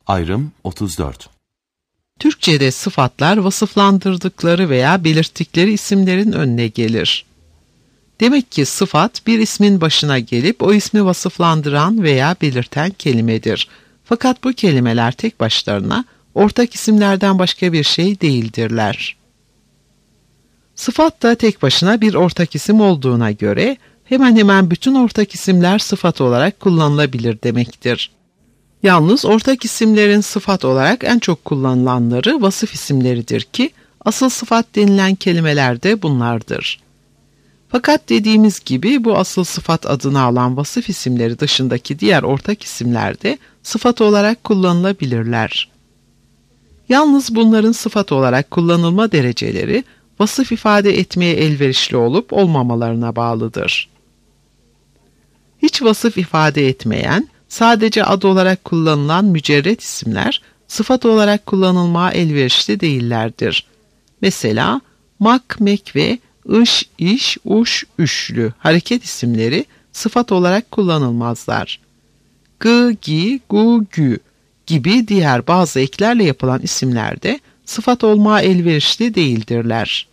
Ayrım 34. Türkçe'de sıfatlar vasıflandırdıkları veya belirttikleri isimlerin önüne gelir. Demek ki sıfat bir ismin başına gelip o ismi vasıflandıran veya belirten kelimedir. Fakat bu kelimeler tek başlarına ortak isimlerden başka bir şey değildirler. Sıfat da tek başına bir ortak isim olduğuna göre hemen hemen bütün ortak isimler sıfat olarak kullanılabilir demektir. Yalnız ortak isimlerin sıfat olarak en çok kullanılanları vasıf isimleridir ki asıl sıfat denilen kelimeler de bunlardır. Fakat dediğimiz gibi bu asıl sıfat adını alan vasıf isimleri dışındaki diğer ortak isimler de sıfat olarak kullanılabilirler. Yalnız bunların sıfat olarak kullanılma dereceleri vasıf ifade etmeye elverişli olup olmamalarına bağlıdır. Hiç vasıf ifade etmeyen, sadece ad olarak kullanılan mücerret isimler sıfat olarak kullanılmaya elverişli değillerdir. Mesela mak, mek ve ış, iş, uş, üşlü hareket isimleri sıfat olarak kullanılmazlar. Gı, gi, gu, gü gibi diğer bazı eklerle yapılan isimler de sıfat olmaya elverişli değildirler.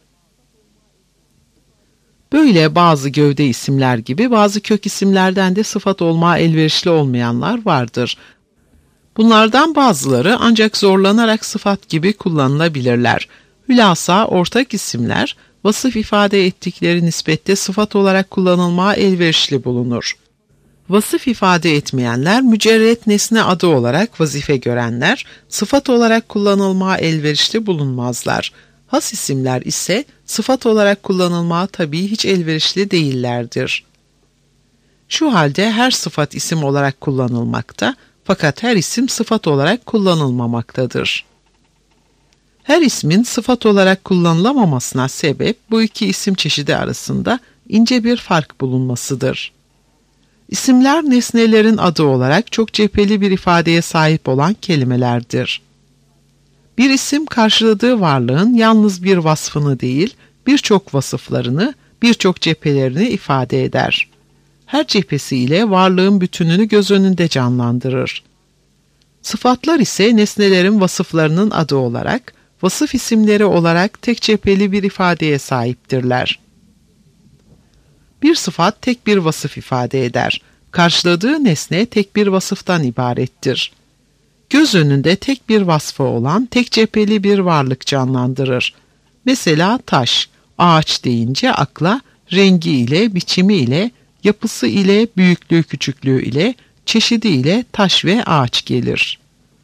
Böyle bazı gövde isimler gibi bazı kök isimlerden de sıfat olmaya elverişli olmayanlar vardır. Bunlardan bazıları ancak zorlanarak sıfat gibi kullanılabilirler. Hülasa ortak isimler vasıf ifade ettikleri nispette sıfat olarak kullanılmaya elverişli bulunur. Vasıf ifade etmeyenler mücerret nesne adı olarak vazife görenler sıfat olarak kullanılmaya elverişli bulunmazlar. Has isimler ise sıfat olarak kullanılmaya tabii hiç elverişli değillerdir. Şu halde her sıfat isim olarak kullanılmakta fakat her isim sıfat olarak kullanılmamaktadır. Her ismin sıfat olarak kullanılamamasına sebep bu iki isim çeşidi arasında ince bir fark bulunmasıdır. İsimler nesnelerin adı olarak çok cepheli bir ifadeye sahip olan kelimelerdir. Bir isim karşıladığı varlığın yalnız bir vasfını değil, birçok vasıflarını, birçok cephelerini ifade eder. Her cephesiyle varlığın bütününü göz önünde canlandırır. Sıfatlar ise nesnelerin vasıflarının adı olarak, vasıf isimleri olarak tek cepheli bir ifadeye sahiptirler. Bir sıfat tek bir vasıf ifade eder. Karşıladığı nesne tek bir vasıftan ibarettir. Göz önünde tek bir vasfı olan tek cepheli bir varlık canlandırır. Mesela taş, ağaç deyince akla rengi ile, biçimi ile, yapısı ile, büyüklüğü küçüklüğü ile, çeşidi ile taş ve ağaç gelir.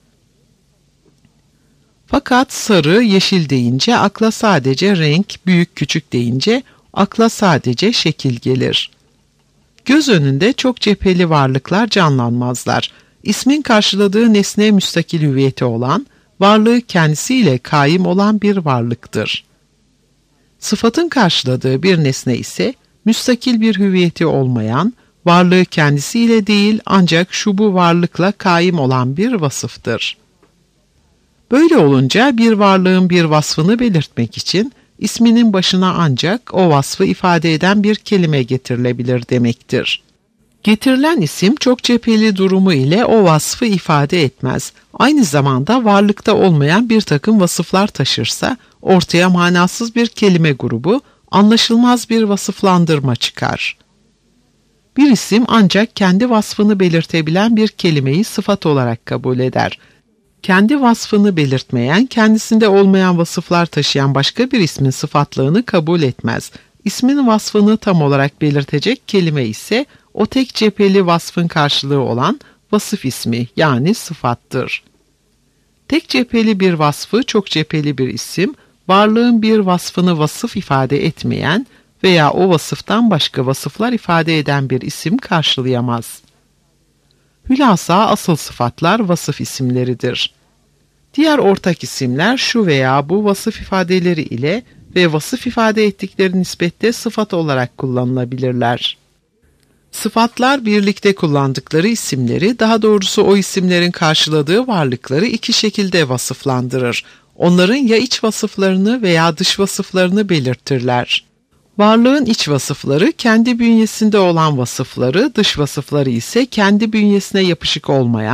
Fakat sarı, yeşil deyince akla sadece renk, büyük küçük deyince akla sadece şekil gelir. Göz önünde çok cepheli varlıklar canlanmazlar. İsmin karşıladığı nesne müstakil hüviyeti olan, varlığı kendisiyle kaim olan bir varlıktır. Sıfatın karşıladığı bir nesne ise müstakil bir hüviyeti olmayan, varlığı kendisiyle değil ancak şu bu varlıkla kaim olan bir vasıftır. Böyle olunca bir varlığın bir vasfını belirtmek için isminin başına ancak o vasfı ifade eden bir kelime getirilebilir demektir. Getirilen isim çok cepheli durumu ile o vasfı ifade etmez. Aynı zamanda varlıkta olmayan bir takım vasıflar taşırsa ortaya manasız bir kelime grubu, anlaşılmaz bir vasıflandırma çıkar. Bir isim ancak kendi vasfını belirtebilen bir kelimeyi sıfat olarak kabul eder. Kendi vasfını belirtmeyen, kendisinde olmayan vasıflar taşıyan başka bir ismin sıfatlığını kabul etmez. İsmin vasfını tam olarak belirtecek kelime ise o tek cepheli vasfın karşılığı olan vasıf ismi yani sıfattır. Tek cepheli bir vasfı çok cepheli bir isim, varlığın bir vasfını vasıf ifade etmeyen veya o vasıftan başka vasıflar ifade eden bir isim karşılayamaz. Hülasa asıl sıfatlar vasıf isimleridir. Diğer ortak isimler şu veya bu vasıf ifadeleri ile ve vasıf ifade ettikleri nispette sıfat olarak kullanılabilirler. Sıfatlar birlikte kullandıkları isimleri, daha doğrusu o isimlerin karşıladığı varlıkları iki şekilde vasıflandırır. Onların ya iç vasıflarını veya dış vasıflarını belirtirler. Varlığın iç vasıfları kendi bünyesinde olan vasıfları, dış vasıfları ise kendi bünyesine yapışık olmayan,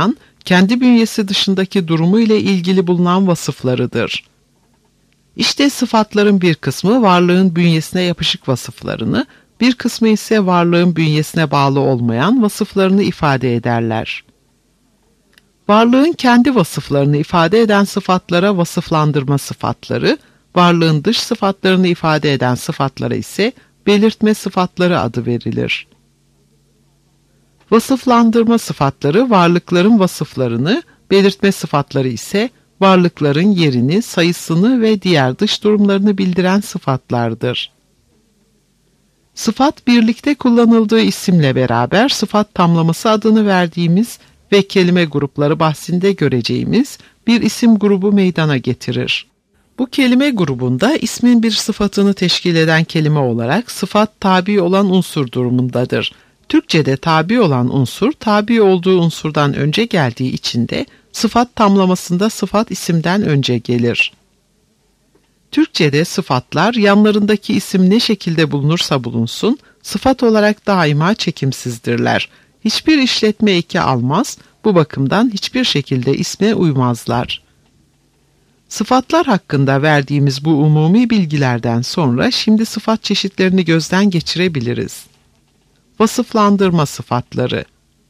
kendi bünyesi dışındaki durumu ile ilgili bulunan vasıflarıdır. İşte sıfatların bir kısmı varlığın bünyesine yapışık vasıflarını, bir kısmı ise varlığın bünyesine bağlı olmayan vasıflarını ifade ederler. Varlığın kendi vasıflarını ifade eden sıfatlara vasıflandırma sıfatları, varlığın dış sıfatlarını ifade eden sıfatlara ise belirtme sıfatları adı verilir. Vasıflandırma sıfatları varlıkların vasıflarını, belirtme sıfatları ise varlıkların yerini, sayısını ve diğer dış durumlarını bildiren sıfatlardır. Sıfat birlikte kullanıldığı isimle beraber sıfat tamlaması adını verdiğimiz ve kelime grupları bahsinde göreceğimiz bir isim grubu meydana getirir. Bu kelime grubunda ismin bir sıfatını teşkil eden kelime olarak sıfat tabi olan unsur durumundadır. Türkçe'de tabi olan unsur, tabi olduğu unsurdan önce geldiği için de sıfat tamlamasında sıfat isimden önce gelir. Türkçe'de sıfatlar yanlarındaki isim ne şekilde bulunursa bulunsun, sıfat olarak daima çekimsizdirler. Hiçbir işletme eki almaz, bu bakımdan hiçbir şekilde isme uymazlar. Sıfatlar hakkında verdiğimiz bu umumi bilgilerden sonra şimdi sıfat çeşitlerini gözden geçirebiliriz. Vasıflandırma sıfatları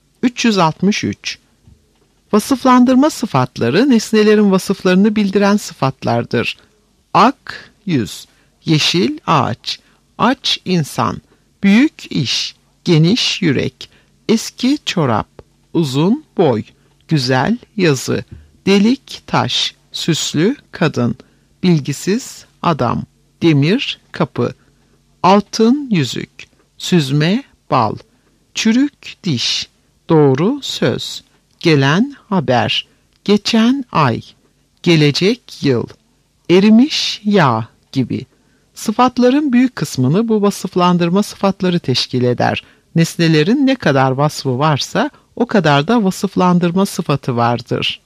363. Vasıflandırma sıfatları nesnelerin vasıflarını bildiren sıfatlardır. Ak, yüz, yeşil, ağaç, aç, insan, büyük, iş, geniş, yürek, eski, çorap, uzun, boy, güzel, yazı, delik, taş, süslü, kadın, bilgisiz, adam, demir, kapı, altın, yüzük, süzme, bal, çürük, diş, doğru, söz, gelen, haber, geçen, ay, gelecek, yıl, erimiş, yağ gibi. Sıfatların büyük kısmını bu vasıflandırma sıfatları teşkil eder. Nesnelerin ne kadar vasfı varsa o kadar da vasıflandırma sıfatı vardır.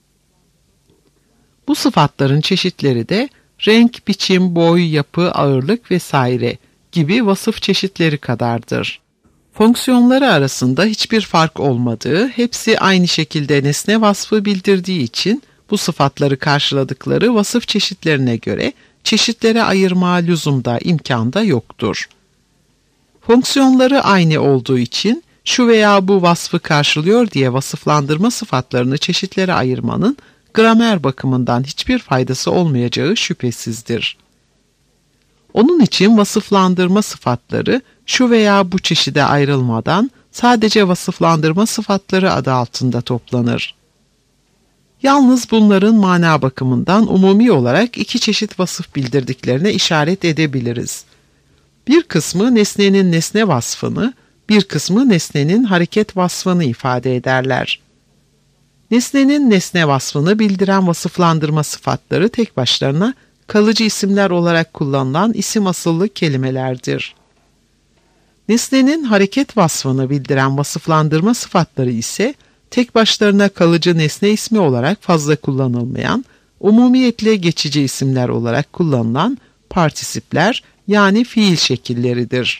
Bu sıfatların çeşitleri de renk, biçim, boy, yapı, ağırlık vesaire gibi vasıf çeşitleri kadardır. Fonksiyonları arasında hiçbir fark olmadığı, hepsi aynı şekilde nesne vasfı bildirdiği için bu sıfatları karşıladıkları vasıf çeşitlerine göre çeşitlere ayırma lüzumda, imkanda yoktur. Fonksiyonları aynı olduğu için şu veya bu vasfı karşılıyor diye vasıflandırma sıfatlarını çeşitlere ayırmanın gramer bakımından hiçbir faydası olmayacağı şüphesizdir. Onun için vasıflandırma sıfatları şu veya bu çeşide ayrılmadan sadece vasıflandırma sıfatları adı altında toplanır. Yalnız bunların mana bakımından umumi olarak iki çeşit vasıf bildirdiklerine işaret edebiliriz. Bir kısmı nesnenin nesne vasfını, bir kısmı nesnenin hareket vasfını ifade ederler. Nesnenin nesne vasfını bildiren vasıflandırma sıfatları tek başlarına kalıcı isimler olarak kullanılan isim asıllı kelimelerdir. Nesnenin hareket vasfını bildiren vasıflandırma sıfatları ise tek başlarına kalıcı nesne ismi olarak fazla kullanılmayan, umumiyetle geçici isimler olarak kullanılan partisipler yani fiil şekilleridir.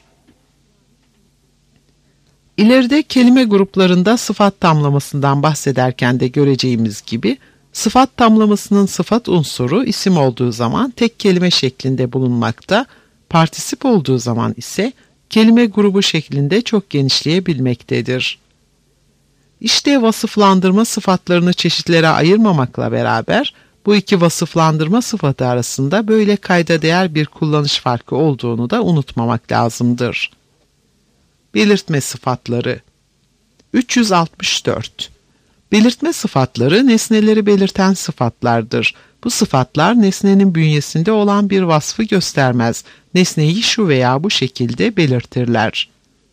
İleride kelime gruplarında sıfat tamlamasından bahsederken de göreceğimiz gibi, sıfat tamlamasının sıfat unsuru isim olduğu zaman tek kelime şeklinde bulunmakta, partisip olduğu zaman ise kelime grubu şeklinde çok genişleyebilmektedir. İşte vasıflandırma sıfatlarını çeşitlere ayırmamakla beraber bu iki vasıflandırma sıfatı arasında böyle kayda değer bir kullanış farkı olduğunu da unutmamak lazımdır. Belirtme sıfatları 364. Belirtme sıfatları nesneleri belirten sıfatlardır. Bu sıfatlar nesnenin bünyesinde olan bir vasfı göstermez. Nesneyi şu veya bu şekilde belirtirler.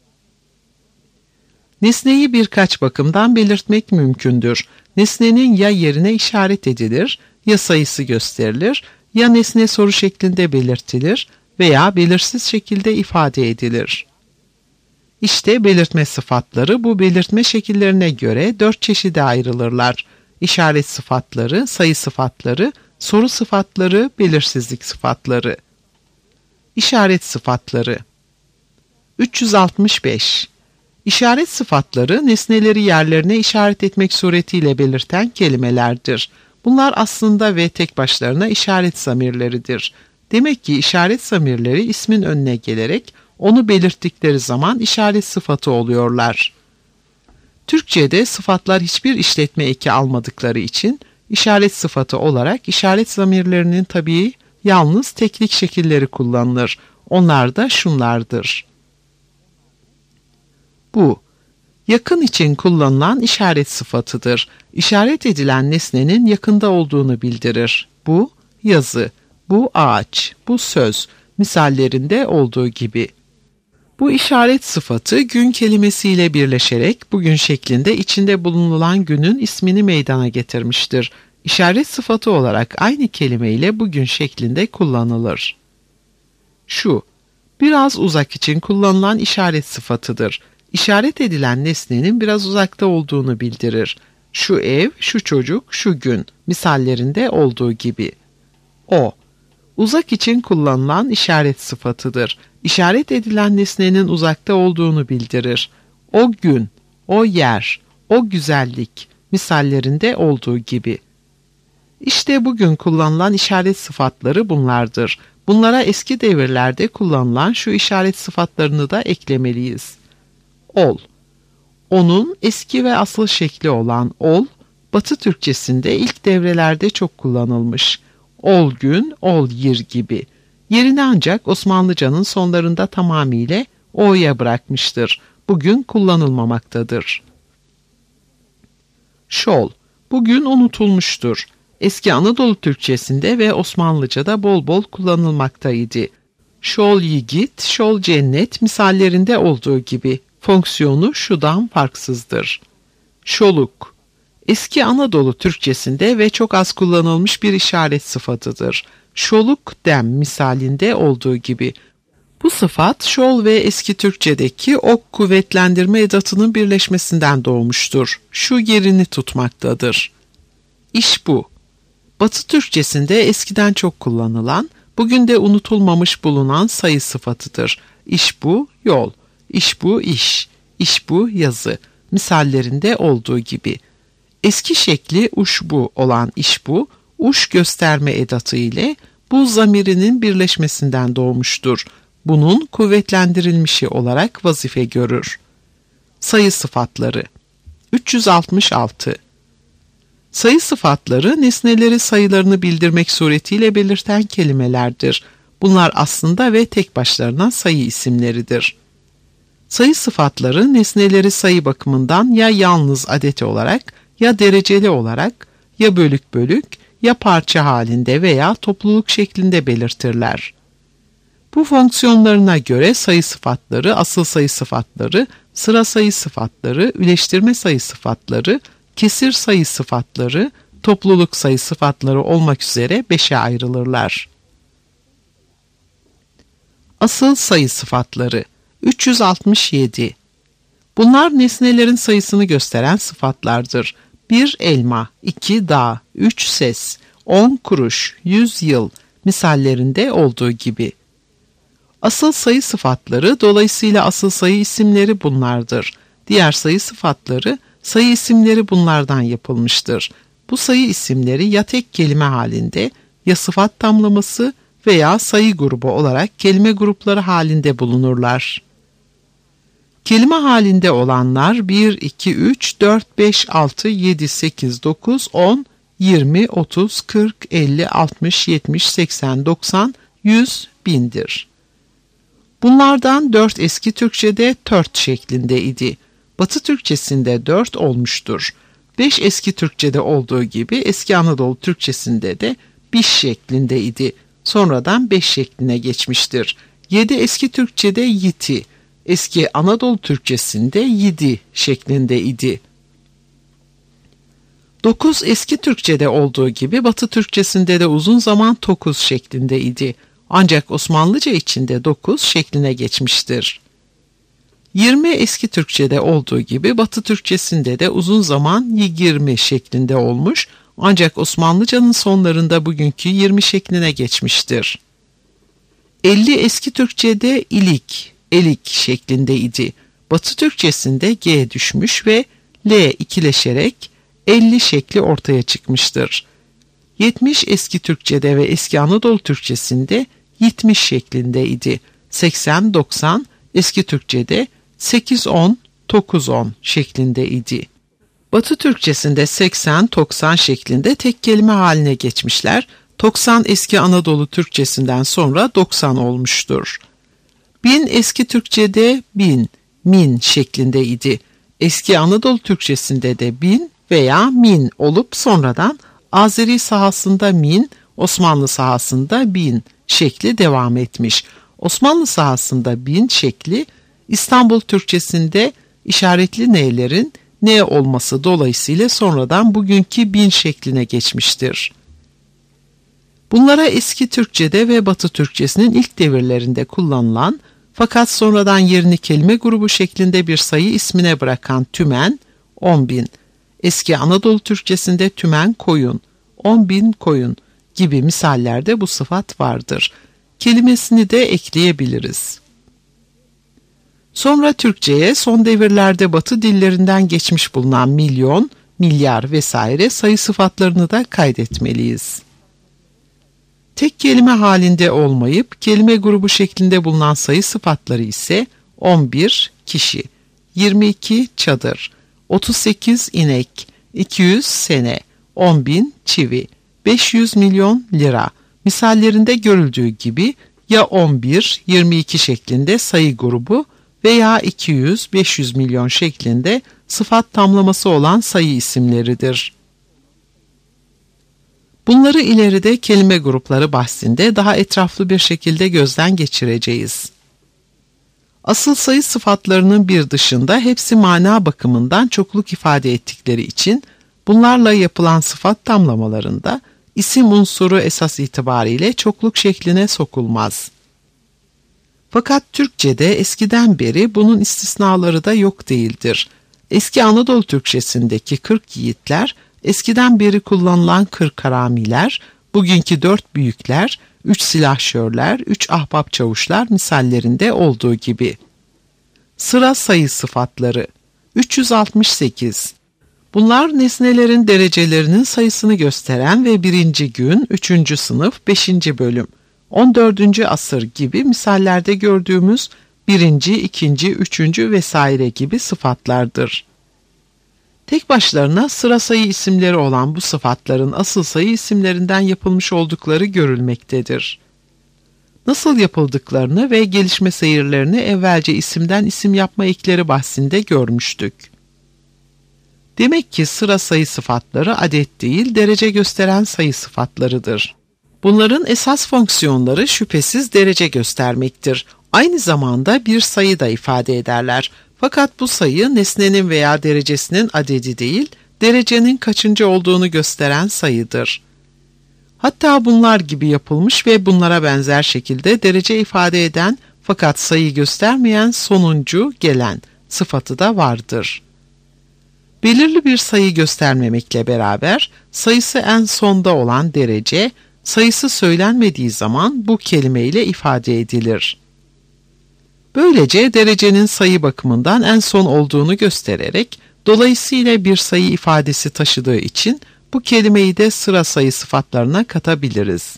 Nesneyi birkaç bakımdan belirtmek mümkündür. Nesnenin ya yerine işaret edilir, ya sayısı gösterilir, ya nesne soru şeklinde belirtilir veya belirsiz şekilde ifade edilir. İşte belirtme sıfatları bu belirtme şekillerine göre 4 çeşide ayrılırlar. İşaret sıfatları, sayı sıfatları, soru sıfatları, belirsizlik sıfatları. İşaret sıfatları 365. İşaret sıfatları nesneleri yerlerine işaret etmek suretiyle belirten kelimelerdir. Bunlar aslında ve tek başlarına işaret zamirleridir. Demek ki işaret zamirleri ismin önüne gelerek onu belirttikleri zaman işaret sıfatı oluyorlar. Türkçe'de sıfatlar hiçbir işletme eki almadıkları için işaret sıfatı olarak işaret zamirlerinin tabii yalnız teklik şekilleri kullanılır. Onlar da şunlardır. Bu, yakın için kullanılan işaret sıfatıdır. İşaret edilen nesnenin yakında olduğunu bildirir. Bu, yazı, bu ağaç, bu söz, misallerinde olduğu gibi. Bu işaret sıfatı gün kelimesiyle birleşerek bugün şeklinde içinde bulunulan günün ismini meydana getirmiştir. İşaret sıfatı olarak aynı kelimeyle bugün şeklinde kullanılır. Şu, biraz uzak için kullanılan işaret sıfatıdır. İşaret edilen nesnenin biraz uzakta olduğunu bildirir. Şu ev, şu çocuk, şu gün misallerinde olduğu gibi. O, uzak için kullanılan işaret sıfatıdır. İşaret edilen nesnenin uzakta olduğunu bildirir. O gün, o yer, o güzellik misallerinde olduğu gibi. İşte bugün kullanılan işaret sıfatları bunlardır. Bunlara eski devirlerde kullanılan şu işaret sıfatlarını da eklemeliyiz. Ol. Onun eski ve asıl şekli olan ol, Batı Türkçesinde ilk devrelerde çok kullanılmış. Ol gün, ol yir gibi. Yerini ancak Osmanlıcanın sonlarında tamamıyla o'ya bırakmıştır. Bugün kullanılmamaktadır. Şol, bugün unutulmuştur. Eski Anadolu Türkçesinde ve Osmanlıca'da bol bol kullanılmaktaydı. Şol yigit, şol cennet misallerinde olduğu gibi fonksiyonu şudan farksızdır. Şoluk, eski Anadolu Türkçesinde ve çok az kullanılmış bir işaret sıfatıdır. Şoluk dem misalinde olduğu gibi. Bu sıfat şol ve eski Türkçedeki ok kuvvetlendirme edatının birleşmesinden doğmuştur. Şu yerini tutmaktadır. İş bu. Batı Türkçesinde eskiden çok kullanılan, bugün de unutulmamış bulunan sayı sıfatıdır. İş bu, yol. İş bu, iş. İş bu, yazı. Misallerinde olduğu gibi. Eski şekli uş bu olan iş bu, uş gösterme edatı ile bu zamirinin birleşmesinden doğmuştur. Bunun kuvvetlendirilmişi olarak vazife görür. Sayı sıfatları 366. Sayı sıfatları nesneleri sayılarını bildirmek suretiyle belirten kelimelerdir. Bunlar aslında ve tek başlarına sayı isimleridir. Sayı sıfatları nesneleri sayı bakımından ya yalnız adet olarak, ya dereceli olarak, ya bölük bölük, ya parça halinde veya topluluk şeklinde belirtirler. Bu fonksiyonlarına göre sayı sıfatları, asıl sayı sıfatları, sıra sayı sıfatları, üleştirme sayı sıfatları, kesir sayı sıfatları, topluluk sayı sıfatları olmak üzere 5'e ayrılırlar. Asıl sayı sıfatları 367. Bunlar nesnelerin sayısını gösteren sıfatlardır. 1 elma, 2 dağ, 3 ses, 10 kuruş, 100 yıl misallerinde olduğu gibi. Asıl sayı sıfatları dolayısıyla asıl sayı isimleri bunlardır. Diğer sayı sıfatları sayı isimleri bunlardan yapılmıştır. Bu sayı isimleri ya tek kelime halinde ya sıfat tamlaması veya sayı grubu olarak kelime grupları halinde bulunurlar. Kelime halinde olanlar 1, 2, 3, 4, 5, 6, 7, 8, 9, 10, 20, 30, 40, 50, 60, 70, 80, 90, 100, 1000'dir. Bunlardan 4 eski Türkçe'de tört şeklinde idi. Batı Türkçesinde 4 olmuştur. 5 eski Türkçe'de olduğu gibi eski Anadolu Türkçesinde de biş şeklinde idi. Sonradan 5 şekline geçmiştir. 7 eski Türkçe'de yiti, eski Anadolu Türkçesinde yidi şeklinde idi. 9 eski Türkçe'de olduğu gibi Batı Türkçesinde de uzun zaman tokuz şeklinde idi. Ancak Osmanlıca içinde 9 şekline geçmiştir. 20 eski Türkçe'de olduğu gibi Batı Türkçesinde de uzun zaman yigirmi şeklinde olmuş, ancak Osmanlıcanın sonlarında bugünkü 20 şekline geçmiştir. 50 eski Türkçe'de ilik, elik şeklinde idi. Batı Türkçesinde G düşmüş ve L ikileşerek 50 şekli ortaya çıkmıştır. 70 eski Türkçede ve eski Anadolu Türkçesinde 70 şeklindeydi. 80-90 eski Türkçede 8-10, 9-10 şeklindeydi. Batı Türkçesinde 80-90 şeklinde tek kelime haline geçmişler. 90 eski Anadolu Türkçesinden sonra 90 olmuştur. 1000 eski Türkçede 1000, min şeklindeydi. Eski Anadolu Türkçesinde de 1000 veya min olup sonradan Azeri sahasında min, Osmanlı sahasında 1000 şekli devam etmiş. Osmanlı sahasında 1000 şekli İstanbul Türkçesinde işaretli n'lerin n olması dolayısıyla sonradan bugünkü 1000 şekline geçmiştir. Bunlara eski Türkçede ve Batı Türkçesinin ilk devirlerinde kullanılan fakat sonradan yerini kelime grubu şeklinde bir sayı ismine bırakan tümen, 10.000, eski Anadolu Türkçesinde tümen koyun, 10.000 koyun gibi misallerde bu sıfat vardır. Kelimesini de ekleyebiliriz. Sonra Türkçe'ye son devirlerde Batı dillerinden geçmiş bulunan milyon, milyar vesaire sayı sıfatlarını da kaydetmeliyiz. Tek kelime halinde olmayıp kelime grubu şeklinde bulunan sayı sıfatları ise 11 kişi, 22 çadır, 38 inek, 200 sene, 10.000 çivi, 500 milyon lira misallerinde görüldüğü gibi ya 11, 22 şeklinde sayı grubu veya 200, 500 milyon şeklinde sıfat tamlaması olan sayı isimleridir. Bunları ileride kelime grupları bahsinde daha etraflı bir şekilde gözden geçireceğiz. Asıl sayı sıfatlarının bir dışında hepsi mana bakımından çokluk ifade ettikleri için bunlarla yapılan sıfat tamlamalarında isim unsuru esas itibariyle çokluk şekline sokulmaz. Fakat Türkçe'de eskiden beri bunun istisnaları da yok değildir. Eski Anadolu Türkçesindeki 40 yiğitler, eskiden beri kullanılan 40 haramiler, bugünkü 4 büyükler, 3 silahşörler, 3 ahbap çavuşlar misallerinde olduğu gibi. Sıra sayı sıfatları 368. Bunlar nesnelerin derecelerinin sayısını gösteren ve 1. gün, 3. sınıf, 5. bölüm, 14. asır gibi misallerde gördüğümüz 1., 2., 3. vesaire gibi sıfatlardır. Tek başlarına sıra sayı isimleri olan bu sıfatların asıl sayı isimlerinden yapılmış oldukları görülmektedir. Nasıl yapıldıklarını ve gelişme seyirlerini evvelce isimden isim yapma ekleri bahsinde görmüştük. Demek ki sıra sayı sıfatları adet değil, derece gösteren sayı sıfatlarıdır. Bunların esas fonksiyonları şüphesiz derece göstermektir. Aynı zamanda bir sayı da ifade ederler. Fakat bu sayı nesnenin veya derecesinin adedi değil, derecenin kaçıncı olduğunu gösteren sayıdır. Hatta bunlar gibi yapılmış ve bunlara benzer şekilde derece ifade eden fakat sayı göstermeyen sonuncu gelen sıfatı da vardır. Belirli bir sayı göstermemekle beraber sayısı en sonda olan derece, sayısı söylenmediği zaman bu kelimeyle ifade edilir. Böylece derecenin sayı bakımından en son olduğunu göstererek, dolayısıyla bir sayı ifadesi taşıdığı için bu kelimeyi de sıra sayı sıfatlarına katabiliriz.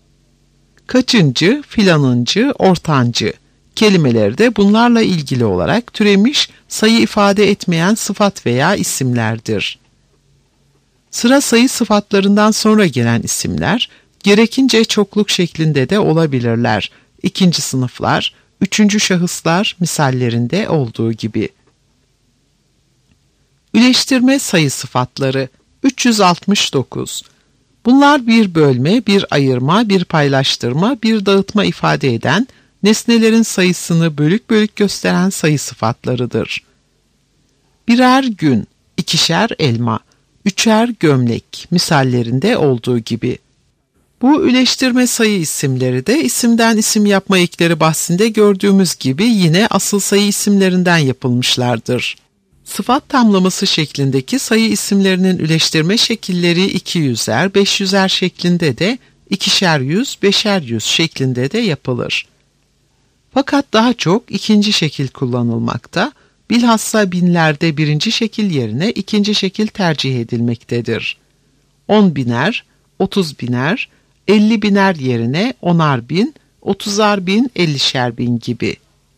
Kaçıncı, filanıncı, ortancı kelimeleri de bunlarla ilgili olarak türemiş sayı ifade etmeyen sıfat veya isimlerdir. Sıra sayı sıfatlarından sonra gelen isimler, gerekince çokluk şeklinde de olabilirler. 2. sınıflar, 3. şahıslar misallerinde olduğu gibi. Üleştirme sayı sıfatları 369. Bunlar bir bölme, bir ayırma, bir paylaştırma, bir dağıtma ifade eden, nesnelerin sayısını bölük bölük gösteren sayı sıfatlarıdır. Birer gün, 2'şer elma, 3'er gömlek misallerinde olduğu gibi. Bu üleştirme sayı isimleri de isimden isim yapma ekleri bahsinde gördüğümüz gibi yine asıl sayı isimlerinden yapılmışlardır. Sıfat tamlaması şeklindeki sayı isimlerinin üleştirme şekilleri 200'er, 500'er şeklinde de 2'şer yüz, 5'er yüz şeklinde de yapılır. Fakat daha çok ikinci şekil kullanılmakta, bilhassa binlerde birinci şekil yerine ikinci şekil tercih edilmektedir. 10 biner, 30 biner, 50 biner yerine 10'ar bin, 30'ar bin, 50'şer bin gibi.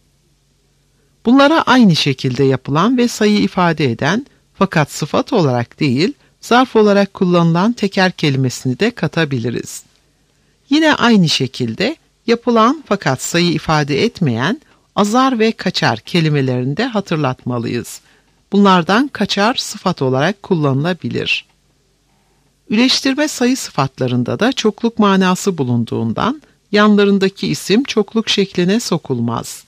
Bunlara aynı şekilde yapılan ve sayı ifade eden fakat sıfat olarak değil, zarf olarak kullanılan teker kelimesini de katabiliriz. Yine aynı şekilde yapılan fakat sayı ifade etmeyen azar ve kaçar kelimelerini de hatırlatmalıyız. Bunlardan kaçar sıfat olarak kullanılabilir. Üleştirme sayı sıfatlarında da çokluk manası bulunduğundan yanlarındaki isim çokluk şekline sokulmaz.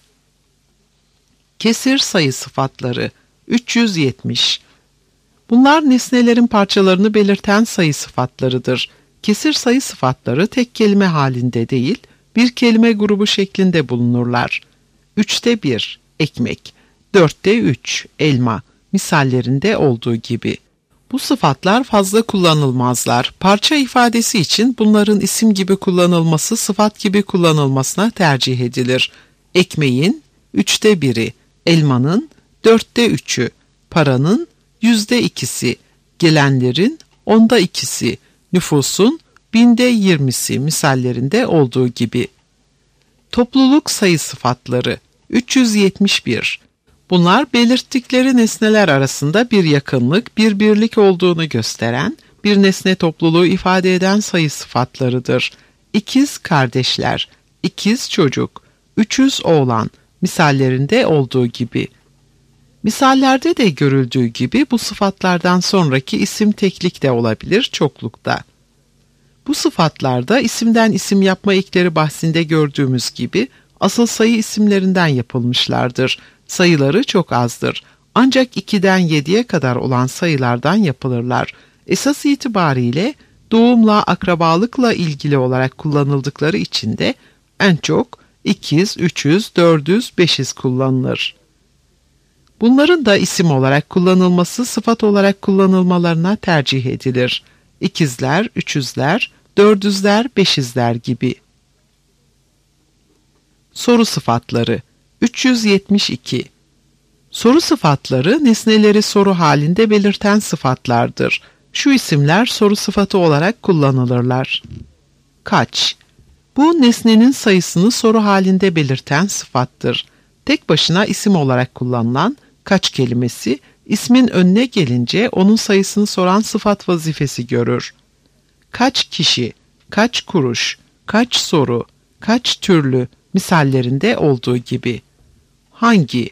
Kesir sayı sıfatları 370. Bunlar nesnelerin parçalarını belirten sayı sıfatlarıdır. Kesir sayı sıfatları tek kelime halinde değil, bir kelime grubu şeklinde bulunurlar. 3'te 1 ekmek, 4'te 3 elma misallerinde olduğu gibi. Bu sıfatlar fazla kullanılmazlar. Parça ifadesi için bunların isim gibi kullanılması sıfat gibi kullanılmasına tercih edilir. Ekmeğin 3'te 1'i, elmanın 4'te 3'ü, paranın 2'si, gelenlerin 2'si, nüfusun 20'si misallerinde olduğu gibi. Topluluk sayı sıfatları 371. Bunlar belirttikleri nesneler arasında bir yakınlık, bir birlik olduğunu gösteren, bir nesne topluluğu ifade eden sayı sıfatlarıdır. İkiz kardeşler, ikiz çocuk, 300 oğlan misallerinde olduğu gibi. Misallerde de görüldüğü gibi bu sıfatlardan sonraki isim teklik de olabilir çoklukta. Bu sıfatlarda isimden isim yapma ekleri bahsinde gördüğümüz gibi asıl sayı isimlerinden yapılmışlardır. Sayıları çok azdır. Ancak 2'den 7'ye kadar olan sayılardan yapılırlar. Esas itibariyle doğumla, akrabalıkla ilgili olarak kullanıldıkları için de en çok 200, 300, 400, 500 kullanılır. Bunların da isim olarak kullanılması sıfat olarak kullanılmalarına tercih edilir. İkizler, 300'ler, 400'ler, 500'ler gibi. Soru sıfatları 372. Soru sıfatları nesneleri soru halinde belirten sıfatlardır. Şu isimler soru sıfatı olarak kullanılırlar. Kaç? Bu nesnenin sayısını soru halinde belirten sıfattır. Tek başına isim olarak kullanılan kaç kelimesi ismin önüne gelince onun sayısını soran sıfat vazifesi görür. Kaç kişi, kaç kuruş, kaç soru, kaç türlü misallerinde olduğu gibi. Hangi?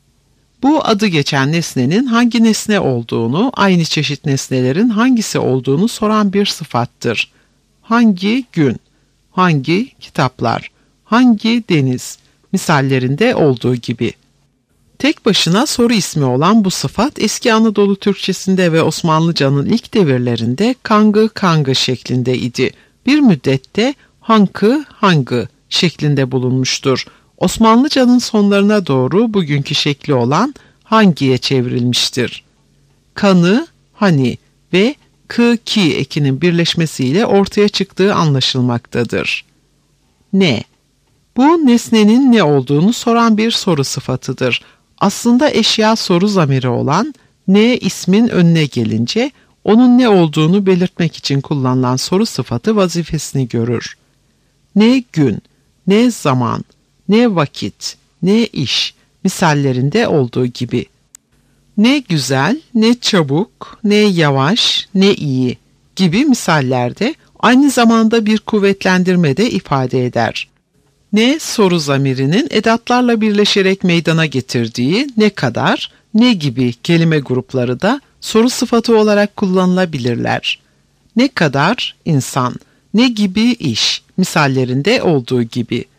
Bu adı geçen nesnenin hangi nesne olduğunu, aynı çeşit nesnelerin hangisi olduğunu soran bir sıfattır. Hangi gün? Hangi kitaplar? Hangi deniz? Misallerinde olduğu gibi. Tek başına soru ismi olan bu sıfat eski Anadolu Türkçesinde ve Osmanlıca'nın ilk devirlerinde kangı kangı şeklinde idi. Bir müddette hankı hangı şeklinde bulunmuştur. Osmanlıca'nın sonlarına doğru bugünkü şekli olan hangiye çevrilmiştir. Kanı, hani ve kı-ki ekinin birleşmesiyle ortaya çıktığı anlaşılmaktadır. Ne? Bu nesnenin ne olduğunu soran bir soru sıfatıdır. Aslında eşya soru zamiri olan ne ismin önüne gelince onun ne olduğunu belirtmek için kullanılan soru sıfatı vazifesini görür. Ne gün, ne zaman, ne vakit, ne iş misallerinde olduğu gibi. Ne güzel, ne çabuk, ne yavaş, ne iyi gibi misallerde aynı zamanda bir kuvvetlendirme de ifade eder. Ne soru zamirinin edatlarla birleşerek meydana getirdiği ne kadar, ne gibi kelime grupları da soru sıfatı olarak kullanılabilirler. Ne kadar insan, ne gibi iş misallerinde olduğu gibi.